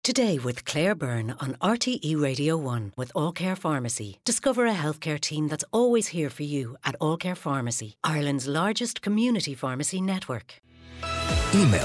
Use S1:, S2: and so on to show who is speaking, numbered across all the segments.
S1: Today with Claire Byrne on RTE Radio 1 with All Care Pharmacy. Discover a healthcare team that's always here for you at All Care Pharmacy, Ireland's largest community pharmacy network.
S2: Email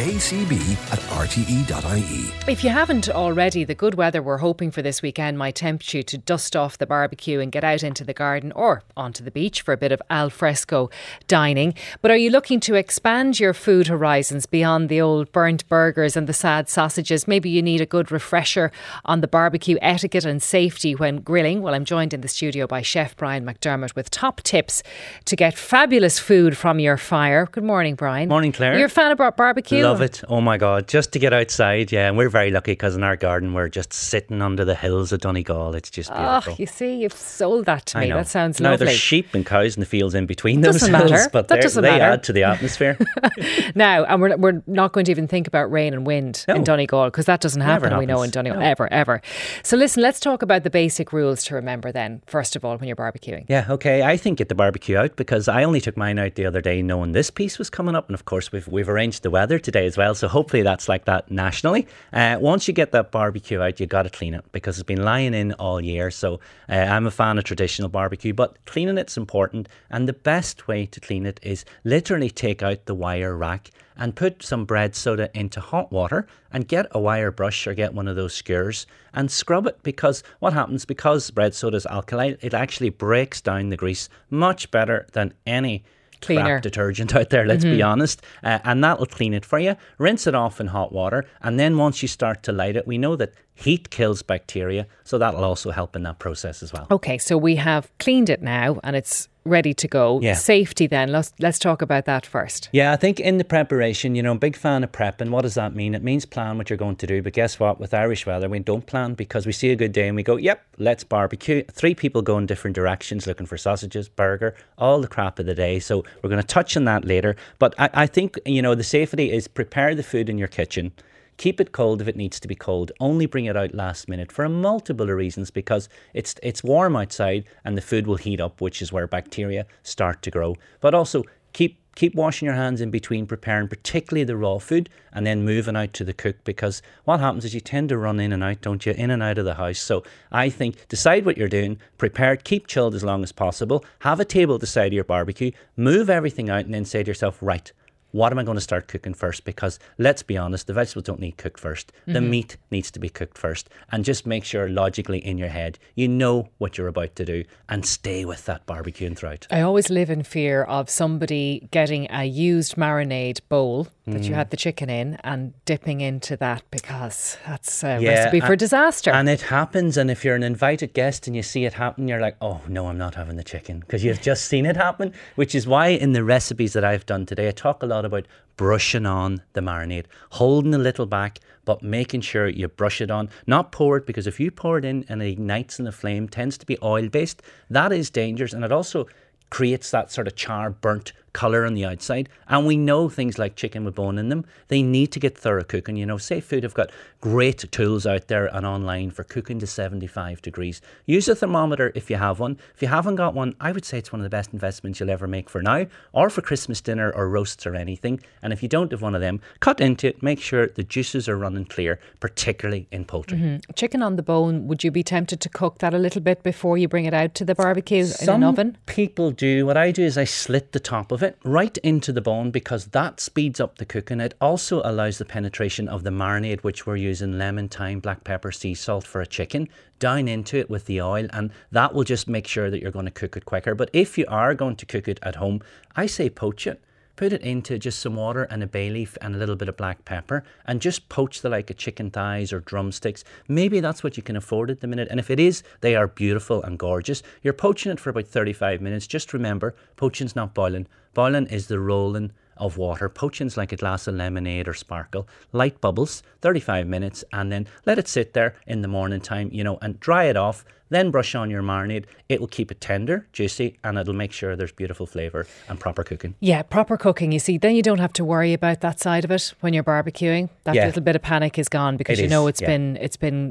S2: todaycb@rte.ie.
S3: If you haven't already, the good weather we're hoping for this weekend might tempt you to dust off the barbecue and get out into the garden or onto the beach for a bit of al fresco dining. But are you looking to expand your food horizons beyond the old burnt burgers and the sad sausages? Maybe you need a good refresher on the barbecue etiquette and safety when grilling. Well, I'm joined in the studio by Chef Brian McDermott with top tips to get fabulous food from your fire. Good morning, Brian.
S4: Morning, Claire.
S3: You're a fan of barbecue?
S4: Love it. Oh my God. Just to get outside. Yeah. And we're very lucky because in our garden we're just sitting under the hills of Donegal. It's just beautiful.
S3: Oh, you see, you've sold that to me. That sounds
S4: now,
S3: lovely.
S4: There's sheep and cows in the fields in between those hills.
S3: Matter.
S4: But
S3: that doesn't
S4: they
S3: matter.
S4: add to the atmosphere.
S3: Now, and we're not going to even think about rain and wind in Donegal because that doesn't happen, we know, in Donegal. No. Ever. So listen, let's talk about the basic rules to remember then, first of all, when you're barbecuing.
S4: Yeah, okay. I think get the barbecue out because I only took mine out the other day knowing this piece was coming up. And of course, we've arranged the weather today as well. So hopefully that's like that nationally. Once you get that barbecue out, you got to clean it because it's been lying in all year. So I'm a fan of traditional barbecue, but cleaning it's important. And the best way to clean it is literally take out the wire rack and put some bread soda into hot water and get a wire brush or get one of those skewers and scrub it, because what happens, because bread soda is alkaline, it actually breaks down the grease much better than any
S3: cleaner
S4: crap detergent out there, let's be honest, and that'll clean it for you. Rinse it off in hot water, and then once you start to light it, we know that heat kills bacteria, so that'll also help in that process as well.
S3: Okay, so we have cleaned it now and it's ready to go.
S4: Yeah.
S3: Safety then, let's talk about that first.
S4: Yeah, I think in the preparation, big fan of prepping. What does that mean? It means plan what you're going to do, but guess what? With Irish weather, we don't plan because we see a good day and we go, yep, let's barbecue. 3 people go in different directions looking for sausages, burger, all the crap of the day. So we're going to touch on that later. But I think, the safety is prepare the food in your kitchen. Keep it cold if it needs to be cold. Only bring it out last minute for a multiple of reasons, because it's warm outside and the food will heat up, which is where bacteria start to grow. But also keep washing your hands in between preparing, particularly the raw food, and then moving out to the cook, because what happens is you tend to run in and out, don't you? In and out of the house. So I think decide what you're doing, prepare it, keep chilled as long as possible, have a table at the side of your barbecue, move everything out, and then say to yourself, right, what am I going to start cooking first? Because let's be honest, the vegetables don't need cooked first. The meat needs to be cooked first. And just make sure logically in your head, you know what you're about to do and stay with that barbecue and throughout.
S3: I always live in fear of somebody getting a used marinade bowl that you had the chicken in and dipping into that, because that's a recipe for disaster.
S4: And it happens. And if you're an invited guest and you see it happen, you're like, oh no, I'm not having the chicken, because you've just seen it happen, which is why in the recipes that I've done today, I talk a lot about brushing on the marinade, holding a little back, but making sure you brush it on, not pour it, because if you pour it in and it ignites in the flame, tends to be oil based, that is dangerous, and it also creates that sort of char burnt colour on the outside. And we know things like chicken with bone in them, they need to get thorough cooking. Safe Food have got great tools out there and online for cooking to 75 degrees. Use a thermometer if you have one. If you haven't got one, I would say it's one of the best investments you'll ever make for now, or for Christmas dinner or roasts or anything. And if you don't have one of them, cut into it, make sure the juices are running clear, particularly in poultry.
S3: Chicken on the bone, would you be tempted to cook that a little bit before you bring it out to the barbecue in an oven?
S4: Some people do. What I do is I slit the top of it right into the bone, because that speeds up the cooking. It also allows the penetration of the marinade, which we're using lemon, thyme, black pepper, sea salt for a chicken, down into it with the oil, and that will just make sure that you're going to cook it quicker. But if you are going to cook it at home, I say poach it. Put it into just some water and a bay leaf and a little bit of black pepper, and just poach the like of chicken thighs or drumsticks. Maybe that's what you can afford at the minute. And if it is, they are beautiful and gorgeous. You're poaching it for about 35 minutes. Just remember, poaching's not boiling. Boiling is the rolling of water. Poaching's like a glass of lemonade or sparkle. Light bubbles, 35 minutes, and then let it sit there in the morning time, and dry it off. Then brush on your marinade. It will keep it tender, juicy, and it'll make sure there's beautiful flavour and proper cooking.
S3: Yeah, proper cooking. You see, then you don't have to worry about that side of it when you're barbecuing. That little bit of panic is gone, because it's been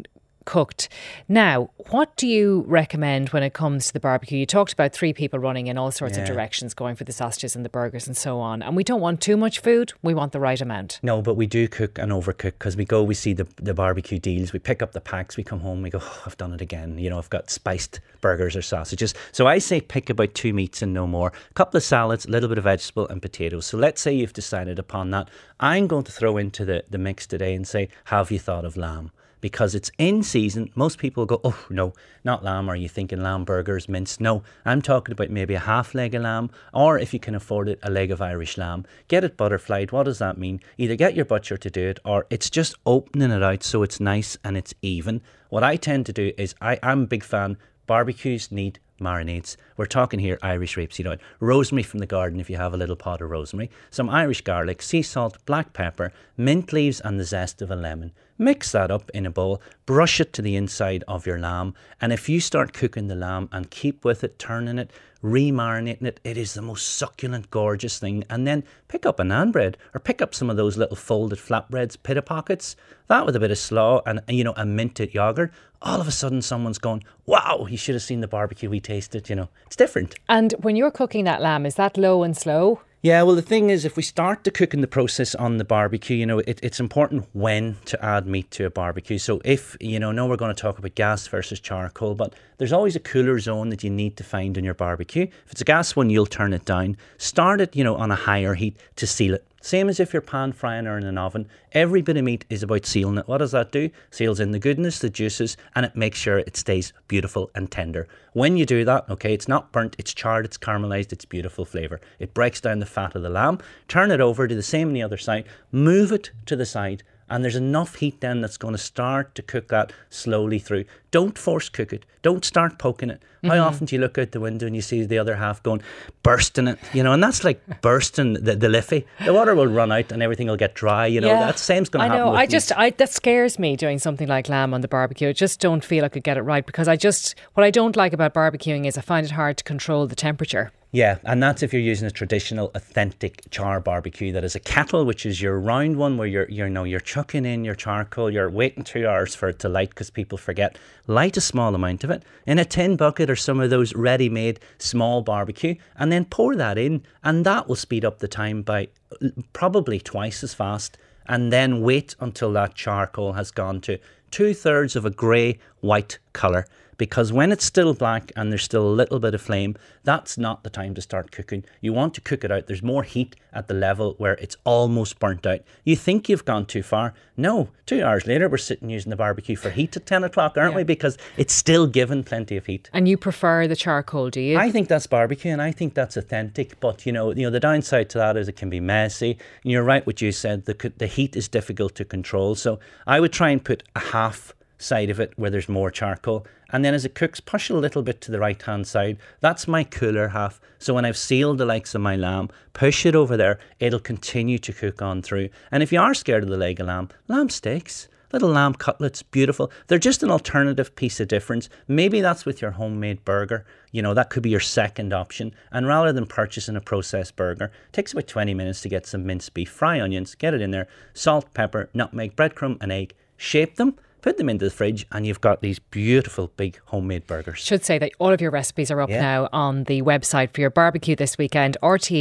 S3: cooked. Now, what do you recommend when it comes to the barbecue? You talked about 3 people running in all sorts of directions, going for the sausages and the burgers and so on. And we don't want too much food. We want the right amount.
S4: No, but we do cook and overcook, because we see the barbecue deals. We pick up the packs, we come home, we go, oh, I've done it again. You know, I've got spiced burgers or sausages. So I say pick about 2 meats and no more. A couple of salads, a little bit of vegetable and potatoes. So let's say you've decided upon that. I'm going to throw into the mix today and say, have you thought of lamb? Because it's in season. Most people go, oh no, not lamb. Are you thinking lamb burgers, mince? No, I'm talking about maybe a half leg of lamb, or if you can afford it, a leg of Irish lamb. Get it butterflied. What does that mean? Either get your butcher to do it, or it's just opening it out so it's nice and it's even. What I tend to do is, I'm a big fan, barbecues need marinades. We're talking here Irish rapeseed oil, rosemary from the garden if you have a little pot of rosemary, some Irish garlic, sea salt, black pepper, mint leaves and the zest of a lemon. Mix that up in a bowl, brush it to the inside of your lamb, and if you start cooking the lamb and keep with it, turning it, remarinating it, it is the most succulent, gorgeous thing. And then pick up a naan bread, or pick up some of those little folded flatbreads, pita pockets, that with a bit of slaw and, you know, a minted yogurt. All of a sudden someone's going, wow, you should have seen the barbecue we tasted. You know, it's different.
S3: And when you're cooking that lamb, is that low and slow?
S4: Yeah, well, the thing is, if we start the cooking the process on the barbecue, you know, it's important when to add meat to a barbecue. So if, you know, now we're going to talk about gas versus charcoal, but there's always a cooler zone that you need to find in your barbecue. If it's a gas one, you'll turn it down. Start it, you know, on a higher heat to seal it. Same as if you're pan frying or in an oven. Every bit of meat is about sealing it. What does that do? Seals in the goodness, the juices, and it makes sure it stays beautiful and tender. When you do that, okay, it's not burnt, it's charred, it's caramelized, it's beautiful flavour. It breaks down the fat of the lamb. Turn it over, do the same on the other side. Move it to the side. And there's enough heat then that's going to start to cook that slowly through. Don't force cook it. Don't start poking it. How often do you look out the window and you see the other half going, bursting it, you know, and that's like bursting the liffey. The water will run out and everything will get dry, you know, that same's going to happen with meat.
S3: That scares me, doing something like lamb on the barbecue. I just don't feel I could get it right, because what I don't like about barbecuing is I find it hard to control the temperature.
S4: Yeah, and that's if you're using a traditional, authentic char barbecue that is a kettle, which is your round one where you're chucking in your charcoal, you're waiting 2 hours for it to light because people forget. Light a small amount of it in a tin bucket or some of those ready-made small barbecue, and then pour that in, and that will speed up the time by probably twice as fast. And then wait until that charcoal has gone to 2/3 of a grey-white colour. Because when it's still black and there's still a little bit of flame, that's not the time to start cooking. You want to cook it out. There's more heat at the level where it's almost burnt out. You think you've gone too far. No, 2 hours later, we're sitting using the barbecue for heat at 10 o'clock, aren't we? Because it's still given plenty of heat.
S3: And you prefer the charcoal, do you?
S4: I think that's barbecue and I think that's authentic. But, you know, the downside to that is it can be messy. And you're right what you said, the heat is difficult to control. So I would try and put a half side of it where there's more charcoal, and then as it cooks, push it a little bit to the right hand side. That's my cooler half. So when I've sealed the likes of my lamb, push it over there, it'll continue to cook on through. And if you are scared of the leg of lamb steaks, little lamb cutlets, beautiful. They're just an alternative piece of difference. Maybe that's with your homemade burger. You know, that could be your second option. And rather than purchasing a processed burger, it takes about 20 minutes to get some minced beef, fry onions, get it in there, salt, pepper, nutmeg, breadcrumb, and egg, shape them, put them into the fridge, and you've got these beautiful big homemade burgers.
S3: Should say that all of your recipes are up now on the website for your barbecue this weekend,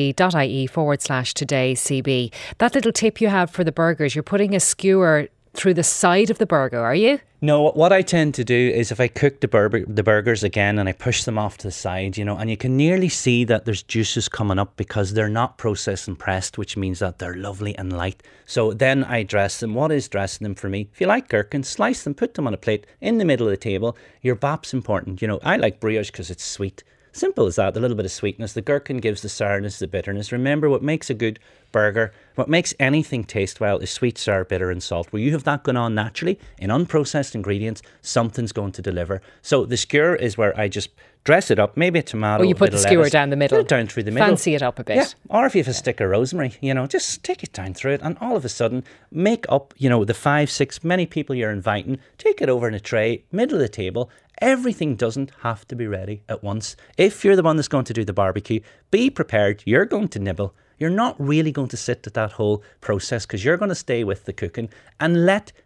S3: rte.ie/today CB. That little tip you have for the burgers, you're putting a skewer through the side of the burger, are you?
S4: No, what I tend to do is if I cook the burgers again and I push them off to the side, you know, and you can nearly see that there's juices coming up because they're not processed and pressed, which means that they're lovely and light. So then I dress them. What is dressing them for me? If you like gherkins, slice them, put them on a plate in the middle of the table. Your bap's important. You know, I like brioche because it's sweet. Simple as that, a little bit of sweetness. The gherkin gives the sourness, the bitterness. Remember, what makes a good burger, what makes anything taste well is sweet, sour, bitter and salt. Where you have that going on naturally in unprocessed ingredients, something's going to deliver. So the skewer is where I just dress it up, maybe a tomato.
S3: Or you put the skewer down the middle.
S4: Put it down through the middle.
S3: Fancy it up a bit.
S4: Yeah. Or if you have a stick of rosemary, you know, just stick it down through it, and all of a sudden make up, you know, the 5, 6, many people you're inviting, take it over in a tray, middle of the table. Everything doesn't have to be ready at once. If you're the one that's going to do the barbecue, be prepared. You're going to nibble. You're not really going to sit at that whole process because you're going to stay with the cooking, and let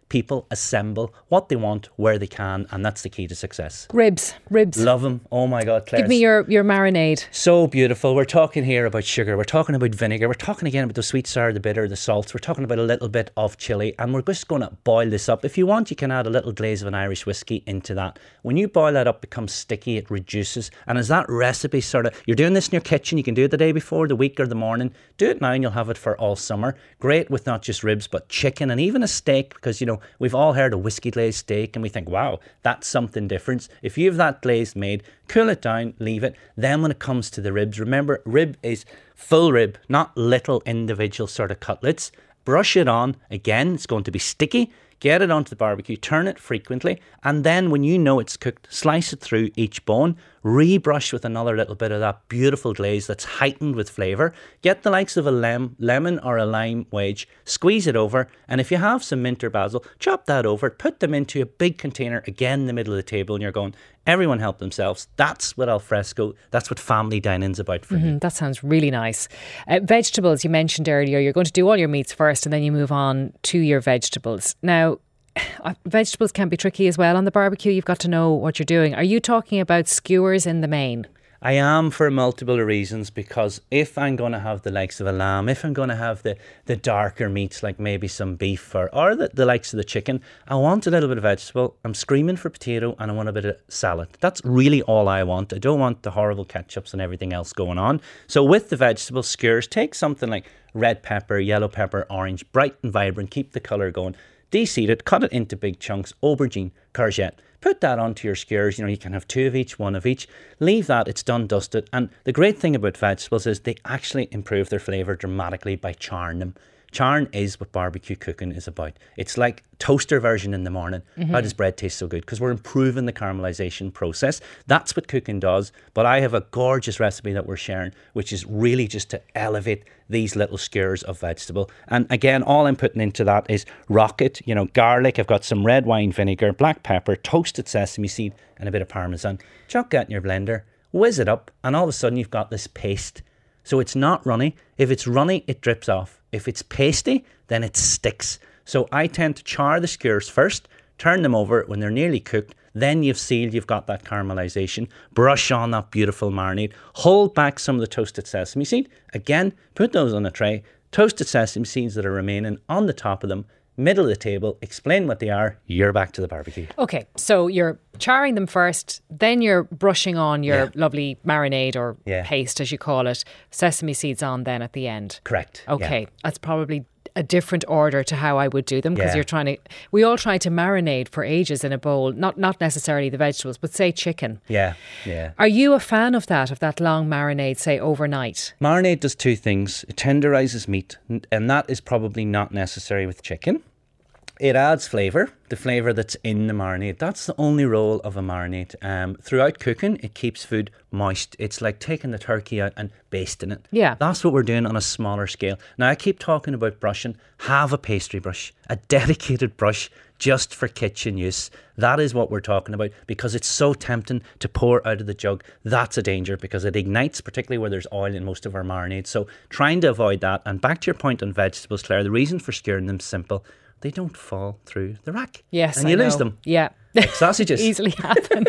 S4: people assemble what they want, where they can, and that's the key to success.
S3: Ribs.
S4: Love them. Oh my God, Claire.
S3: Give me your marinade.
S4: So beautiful. We're talking here about sugar. We're talking about vinegar. We're talking again about the sweet, sour, the bitter, the salts. We're talking about a little bit of chili, and we're just going to boil this up. If you want, you can add a little glaze of an Irish whiskey into that. When you boil that up, it becomes sticky, it reduces. And as that recipe you're doing this in your kitchen, you can do it the day before, the week or the morning. Do it now and you'll have it for all summer. Great with not just ribs, but chicken and even a steak, because, we've all heard of whiskey glazed steak and we think, wow, that's something different. If you have that glazed made, cool it down, leave it. Then when it comes to the ribs, remember, rib is full rib, not little individual sort of cutlets. Brush it on. Again, it's going to be sticky. Get it onto the barbecue, turn it frequently, and then when you know it's cooked, slice it through each bone, rebrush with another little bit of that beautiful glaze that's heightened with flavour. Get the likes of a lemon or a lime wedge, squeeze it over, and if you have some mint or basil, chop that over, put them into a big container, again in the middle of the table, and you're going, everyone help themselves. That's what alfresco, that's what family dining's about for me.
S3: That sounds really nice. Vegetables, you mentioned earlier, you're going to do all your meats first and then you move on to your vegetables. Now, vegetables can be tricky as well on the barbecue. You've got to know what you're doing. Are you talking about skewers in the main?
S4: I am, for multiple reasons, because if I'm going to have the likes of a lamb, if I'm going to have the darker meats like maybe some beef or the likes of the chicken, I want a little bit of vegetable. I'm screaming for potato and I want a bit of salad. That's really all I want. I don't want the horrible ketchups and everything else going on. So with the vegetable skewers, take something like red pepper, yellow pepper, orange, bright and vibrant, keep the colour going. Deseed it, cut it into big chunks, aubergine, courgette. Put that onto your skewers. You can have 2 of each, 1 of each. Leave that, it's done, dusted. And the great thing about vegetables is they actually improve their flavour dramatically by charring them. Charring is what barbecue cooking is about. It's like toaster version in the morning. How does bread taste so good? Because we're improving the caramelization process. That's what cooking does. But I have a gorgeous recipe that we're sharing, which is really just to elevate these little skewers of vegetable. And again, all I'm putting into that is rocket, garlic. I've got some red wine vinegar, black pepper, toasted sesame seed, and a bit of parmesan. Chuck that in your blender, whiz it up, and all of a sudden you've got this paste. So it's not runny. If it's runny, it drips off. If it's pasty, then it sticks. So I tend to char the skewers first, turn them over when they're nearly cooked. Then you've sealed, you've got that caramelization. Brush on that beautiful marinade. Hold back some of the toasted sesame seed. Again, put those on a tray. Toasted sesame seeds that are remaining on the top of them. Middle of the table, explain what they are, you're back to the barbecue.
S3: Okay, so you're charring them first, then you're brushing on your lovely marinade or paste, as you call it, sesame seeds on then at the end.
S4: Correct.
S3: Okay, that's probably a different order to how I would do them, because we all try to marinate for ages in a bowl, not necessarily the vegetables, but say chicken.
S4: Yeah.
S3: Are you a fan of that long marinade, say overnight?
S4: Marinade does 2 things. It tenderises meat, and that is probably not necessary with chicken. It adds flavour, the flavour that's in the marinade. That's the only role of a marinade. Throughout cooking, it keeps food moist. It's like taking the turkey out and basting it.
S3: Yeah.
S4: That's what we're doing on a smaller scale. Now, I keep talking about brushing. Have a pastry brush, a dedicated brush just for kitchen use. That is what we're talking about, because it's so tempting to pour out of the jug. That's a danger because it ignites, particularly where there's oil in most of our marinades. So trying to avoid that. And back to your point on vegetables, Claire, the reason for skewering them is simple. They don't fall through the rack.
S3: Yes,
S4: and you lose them.
S3: Yeah.
S4: Like sausages.
S3: Easily happen.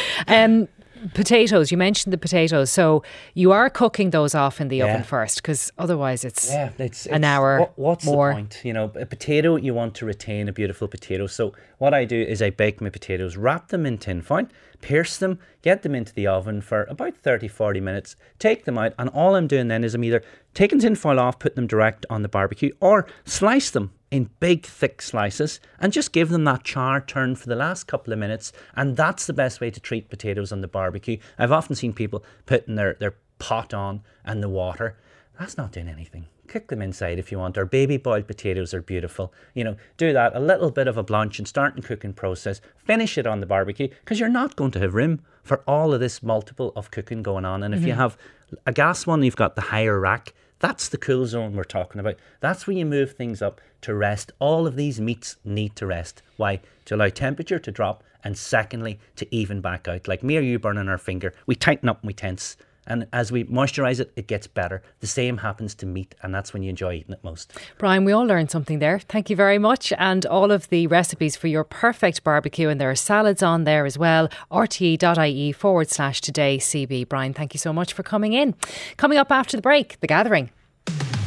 S3: Potatoes, you mentioned the potatoes. So you are cooking those off in the oven first, because otherwise it's an hour
S4: what's
S3: more.
S4: The point? A potato, you want to retain a beautiful potato. So what I do is I bake my potatoes, wrap them in tin foil, pierce them, get them into the oven for about 30-40 minutes, take them out, and all I'm doing then is I'm either taking tin foil off, putting them direct on the barbecue, or slice them in big thick slices and just give them that char turn for the last couple of minutes. And that's the best way to treat potatoes on the barbecue. I've often seen people putting their pot on and the water. That's not doing anything. Cook them inside if you want. Or baby boiled potatoes are beautiful. Do that, a little bit of a blanch and start the cooking process. Finish it on the barbecue, because you're not going to have room for all of this multiple of cooking going on. And if you have a gas one, you've got the higher rack. That's the cool zone we're talking about. That's where you move things up to rest. All of these meats need to rest. Why? To allow temperature to drop, and secondly, to even back out. Like me or you burning our finger, we tighten up and we tense. And as we moisturise it, it gets better. The same happens to meat, and that's when you enjoy eating it most.
S3: Brian, we all learned something there. Thank you very much. And all of the recipes for your perfect barbecue, and there are salads on there as well. rte.ie/todaycb. Brian, thank you so much for coming in. Coming up after the break, The Gathering.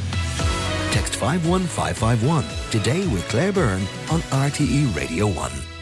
S2: Text 51551 today with Claire Byrne on RTE Radio 1.